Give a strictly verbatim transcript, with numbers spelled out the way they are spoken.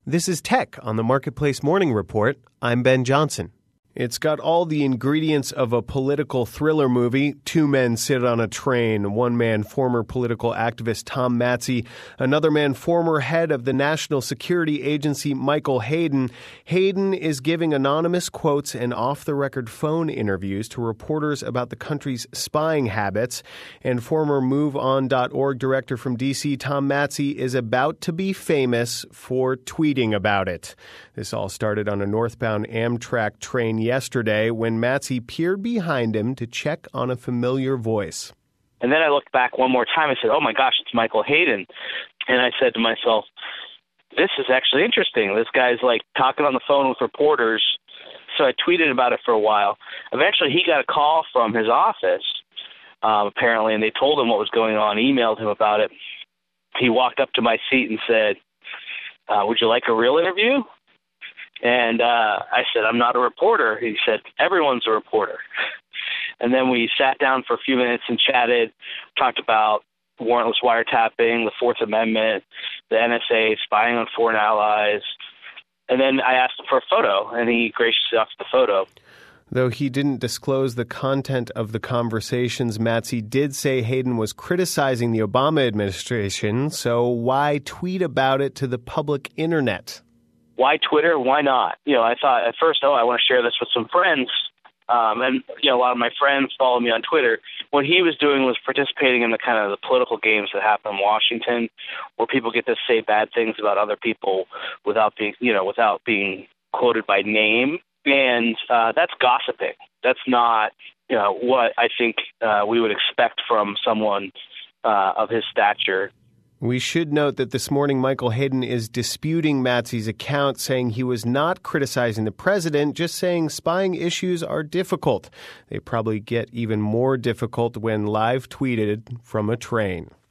This is Tech on the Marketplace Morning Report. I'm Ben Johnson. It's got all the ingredients of a political thriller movie. Two men sit on a train. One man, former political activist Tom Matzy. Another man, former head of the National Security Agency, Michael Hayden. Hayden is giving anonymous quotes and off-the-record phone interviews to reporters about the country's spying habits. And former move on dot org director from D C, Tom Matzy, is about to be famous for tweeting about it. This all started on a northbound Amtrak train yesterday when Matzy peered behind him to check on a familiar voice. And then I looked back one more time and said, oh my gosh, it's Michael Hayden. And I said to myself, this is actually interesting. This guy's like talking on the phone with reporters. So I tweeted about it for a while. Eventually he got a call from his office, um, apparently, and they told him what was going on, emailed him about it. He walked up to my seat and said, uh, would you like a real interview? And uh, I said, I'm not a reporter. He said, everyone's a reporter. And then we sat down for a few minutes and chatted, talked about warrantless wiretapping, the Fourth Amendment, the N S A, spying on foreign allies. And then I asked him for a photo, and he graciously offered the photo. Though he didn't disclose the content of the conversations, Matzy did say Hayden was criticizing the Obama administration. So why tweet about it to the public internet? Why Twitter? Why not? You know, I thought at first, oh, I want to share this with some friends. Um, and, you know, a lot of my friends follow me on Twitter. What he was doing was participating in the kind of the political games that happen in Washington, where people get to say bad things about other people without being, you know, without being quoted by name. And uh, that's gossiping. That's not, you know, what I think uh, we would expect from someone uh, of his stature. We should note that this morning Michael Hayden is disputing Matzy's account, saying he was not criticizing the president, just saying spying issues are difficult. They probably get even more difficult when live tweeted from a train.